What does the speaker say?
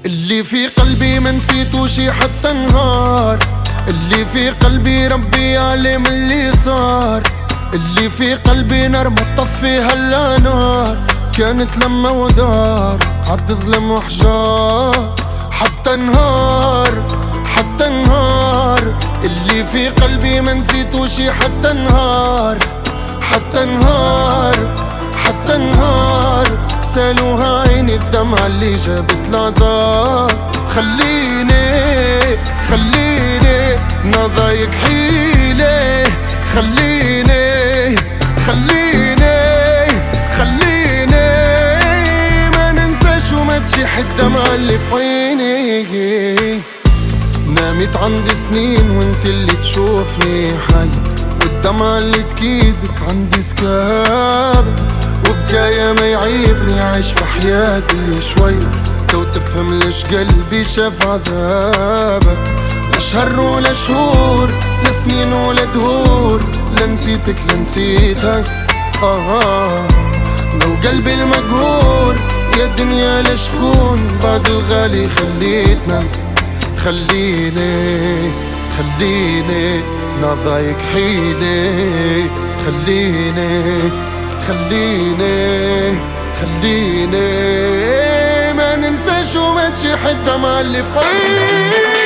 اللي في قلبي ما نسيتوش حتى نهار، اللي في قلبي ربي يعلم اللي صار، اللي في قلبي نار ما تطفيها الا نار، كانت لما ودار عد ظلم وحجار حتى نهار حتى نهار. اللي في قلبي ما نسيتوش حتى نهار حتى نهار حتى نهار. سالوها عيني الدمعة اللي جابت العذاب، خليني نضايق حيلي، خليني ما ننساش وما تجيح الدمعة اللي في عيني. نامت عندي سنين وانت اللي تشوفني حي، والدمعة اللي تكيدك عندي سكابة، وبكايا ما يعيبني عايش في حياتي شوي، تو تفهم ليش قلبي شاف عذابك. لا شهر ولا شهور، لا سنين ولا دهور، لا نسيتك لا نسيتك لو قلبي المقهور يا دنيا لشكون بعد الغالي خليتنا. تخليني نضايق حيلي، تخليني ما ننساش وما تجيح الدمعة اللي في عيني.